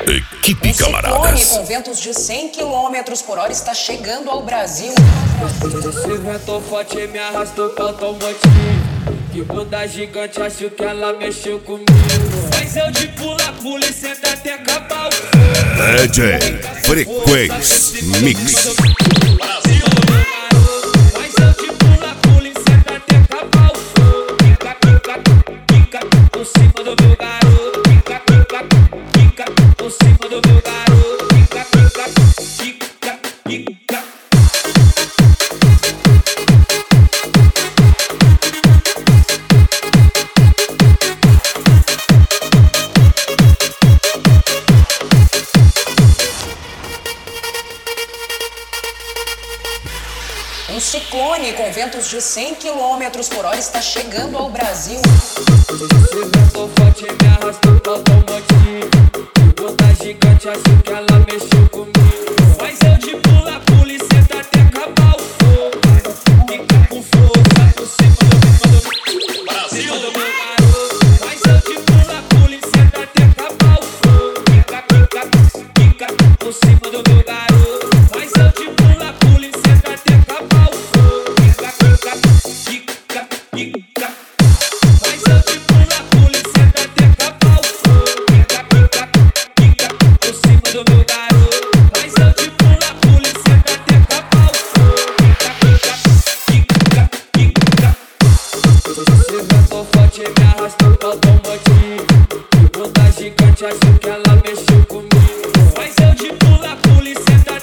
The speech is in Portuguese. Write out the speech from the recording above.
Equipe Um ciclone Camaradas. com ventos de 100 km por hora está chegando ao Brasil. Esse vento forte me arrastou pro automotivo. Que bunda gigante, acho que ela mexeu comigo. Mas eu de pula e senta até acabar o fogo. DJ Frequência Mix. Mas eu de pula e senta até acabar o fogo. Pica por cima do meu garoto. Pica por cima do meu garoto. Pica. Um ciclone com ventos de 100 km por hora está chegando ao Brasil. Esse vento forte me arrastou pro automotivo. Que bunda gigante, acho que ela mexeu comigo. Mas eu de pula e senta até acabar o fogo. Fica com força por cima do Brasil do meu garoto. Mas eu de pula e senta até acabar o fogo. Fica por cima do meu garoto. Mas eu de pula e senta até acabar o fogo. Fica. Mas eu de pula e senta até acabar o fogo. Fica por cima do meu garoto. Mas eu de pula e senta até acabar o fogo. Fica. Esse vento forte me arrastou pro automotivo. Que bunda gigante, acho que ela mexeu comigo. Mas eu de pula e senta